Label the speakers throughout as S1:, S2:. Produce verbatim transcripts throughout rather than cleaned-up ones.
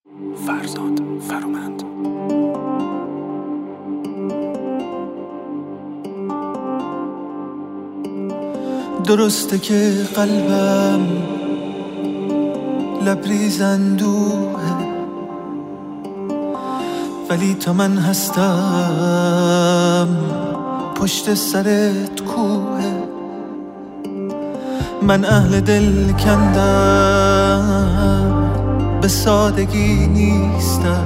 S1: فرزاد فرامند.
S2: درسته که قلبم لبریز اندوهه، ولی تا من هستم پشت سرت کوه. من اهل دل کندم به سادگی نیستم،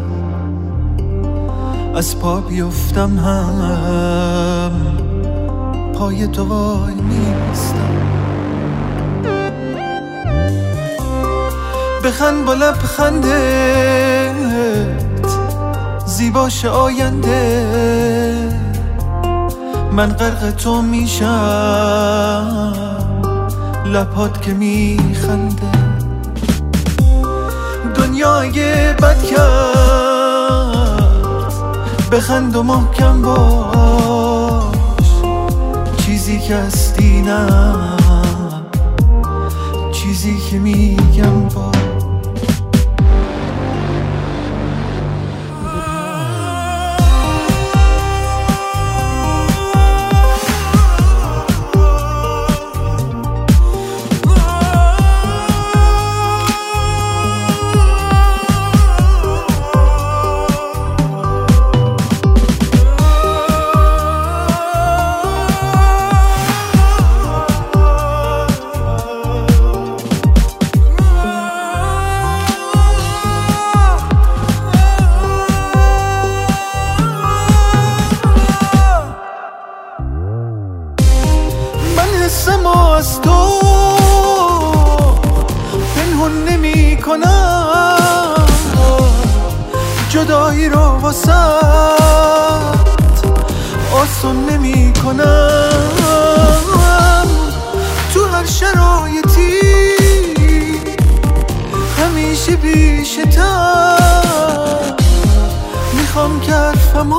S2: از پا بیفتم هم پای تو وای نیستم. بخند با لبخندت زیباش آینده، من غرق تو میشم لبات که میخنده. دنیای بد کرد بخند و محکم باش، چیزی که هستی نه چیزی که میگم باش. حسمو از تو پنهون نمی کنم، جدایی رو واسط آسون نمی کنم. تو هر شرایطی همیشه بیشتر میخوام که حرفمو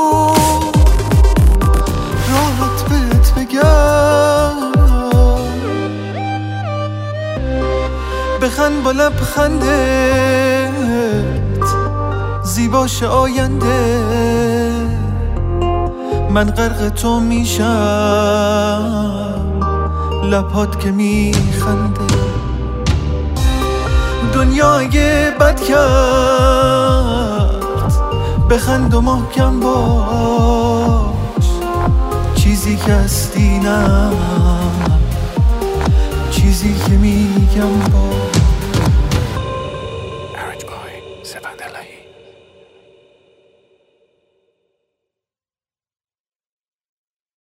S2: راحت بهت بگم. بخند با لبخندت زیباش آینده، من غرق تو میشم لبات که میخنده. دنیای بد کرد بخند و محکم باش، چیزی که هستی نه چیزی که میگم باش.
S1: Arranged by Sevan Delahi.